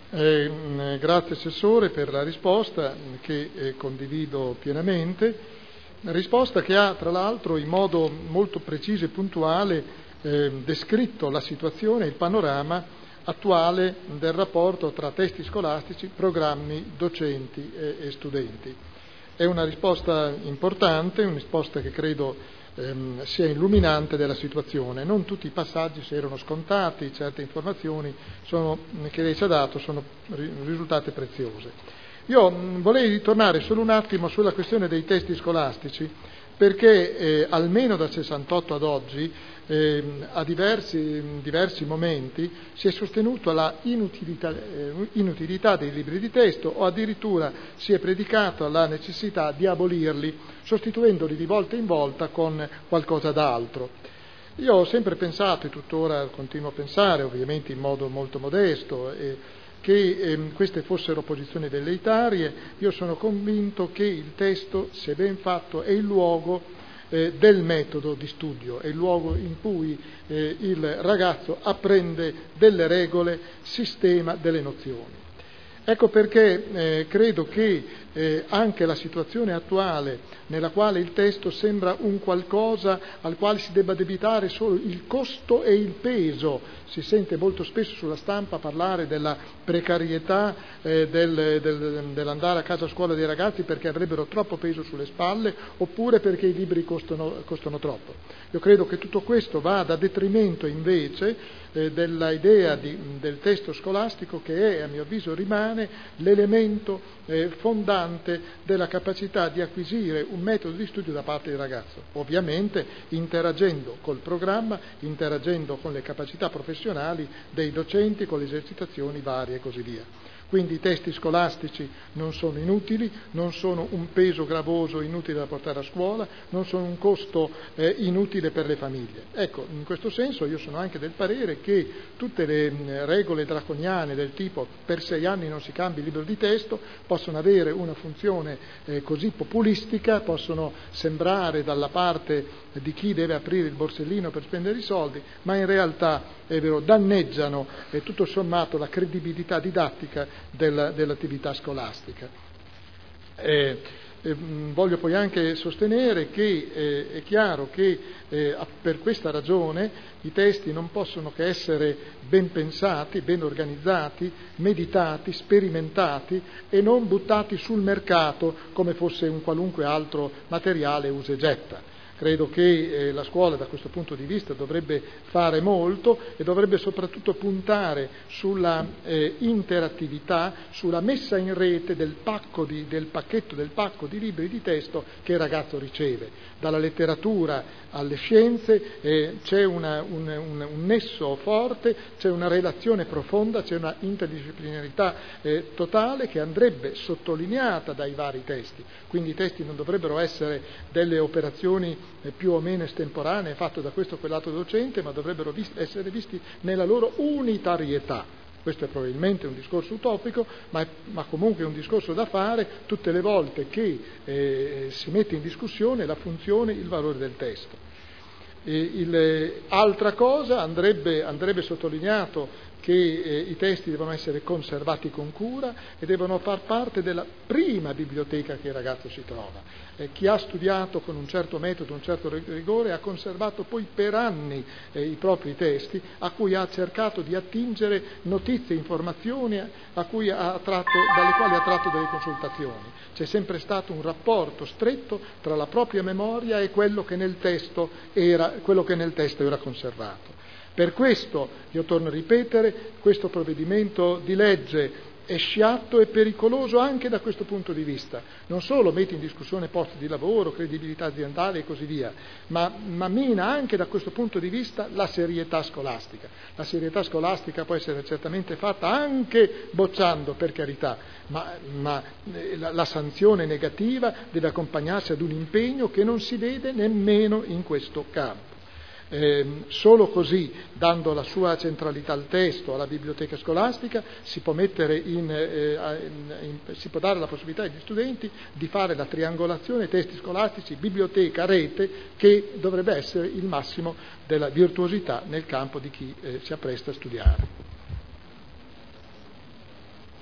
Grazie Assessore per la risposta che condivido pienamente, risposta che ha tra l'altro in modo molto preciso e puntuale descritto la situazione, il panorama attuale del rapporto tra testi scolastici, programmi, docenti e studenti. È una risposta importante, una risposta che credo sia illuminante della situazione. Non tutti i passaggi si erano scontati, certe informazioni che lei ci ha dato sono risultate preziose. Io vorrei ritornare solo un attimo sulla questione dei testi scolastici, perché almeno dal 68 ad oggi, a diversi momenti, si è sostenuto la inutilità dei libri di testo, o addirittura si è predicato la necessità di abolirli, sostituendoli di volta in volta con qualcosa d'altro. Io ho sempre pensato, e tuttora continuo a pensare, ovviamente in modo molto modesto, che queste fossero posizioni velleitarie. Io sono convinto che il testo, se ben fatto, è il luogo del metodo di studio, è il luogo in cui il ragazzo apprende delle regole, sistema delle nozioni. Ecco perché credo che anche la situazione attuale, nella quale il testo sembra un qualcosa al quale si debba addebitare solo il costo e il peso, si sente molto spesso sulla stampa parlare della precarietà dell'andare a casa a scuola dei ragazzi perché avrebbero troppo peso sulle spalle, oppure perché i libri costano troppo. Io credo che tutto questo vada a detrimento invece della idea del testo scolastico, che è, a mio avviso, rimane l'elemento fondante della capacità di acquisire un metodo di studio da parte del ragazzo, ovviamente interagendo col programma, interagendo con le capacità professionali dei docenti, con le esercitazioni varie e così via. Quindi i testi scolastici non sono inutili, non sono un peso gravoso inutile da portare a scuola, non sono un costo inutile per le famiglie. Ecco, in questo senso io sono anche del parere che tutte le regole draconiane del tipo per 6 anni non si cambia il libro di testo possono avere una funzione così populistica, possono sembrare dalla parte di chi deve aprire il borsellino per spendere i soldi, ma in realtà è vero, danneggiano tutto sommato la credibilità didattica dell'attività scolastica. Voglio poi anche sostenere che è chiaro che per questa ragione i testi non possono che essere ben pensati, ben organizzati, meditati, sperimentati e non buttati sul mercato come fosse un qualunque altro materiale usa e getta. Credo che la scuola da questo punto di vista dovrebbe fare molto e dovrebbe soprattutto puntare sulla interattività, sulla messa in rete del pacco di libri di testo che il ragazzo riceve. Dalla letteratura alle scienze c'è un nesso forte, c'è una relazione profonda, c'è una interdisciplinarità totale che andrebbe sottolineata dai vari testi. Quindi i testi non dovrebbero essere delle operazioni più o meno estemporanee fatte da questo o quell'altro docente, ma dovrebbero essere visti nella loro unitarietà. Questo è probabilmente un discorso utopico, ma comunque è un discorso da fare tutte le volte che si mette in discussione la funzione, il valore del testo. Altra cosa, andrebbe sottolineato che i testi devono essere conservati con cura e devono far parte della prima biblioteca che il ragazzo si trova. Chi ha studiato con un certo metodo, un certo rigore, ha conservato poi per anni i propri testi, a cui ha cercato di attingere notizie, informazioni dalle quali ha tratto delle consultazioni. C'è sempre stato un rapporto stretto tra la propria memoria e quello che nel testo era conservato. Per questo, io torno a ripetere, questo provvedimento di legge è sciatto e pericoloso anche da questo punto di vista. Non solo mette in discussione posti di lavoro, credibilità aziendale e così via, ma mina anche da questo punto di vista la serietà scolastica. La serietà scolastica può essere certamente fatta anche bocciando, per carità, ma la sanzione negativa deve accompagnarsi ad un impegno che non si vede nemmeno in questo campo. Solo così, dando la sua centralità al testo, alla biblioteca scolastica, si può si può dare la possibilità agli studenti di fare la triangolazione testi scolastici, biblioteca, rete, che dovrebbe essere il massimo della virtuosità nel campo di chi si appresta a studiare.